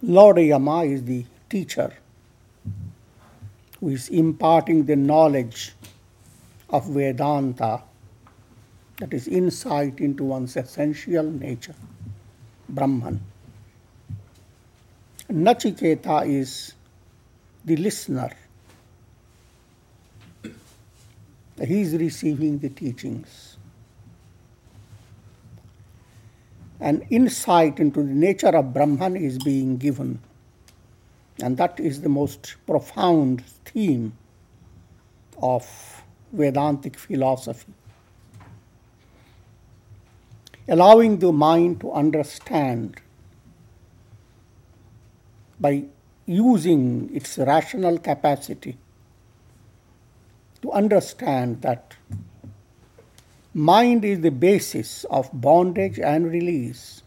Lord Yama is the teacher who is imparting the knowledge of Vedanta, that is insight into one's essential nature, Brahman. Nachiketa is the listener. He is receiving the teachings. An insight into the nature of Brahman is being given. And that is the most profound theme of Vedantic philosophy. Allowing the mind to understand by using its rational capacity to understand that mind is the basis of bondage and release.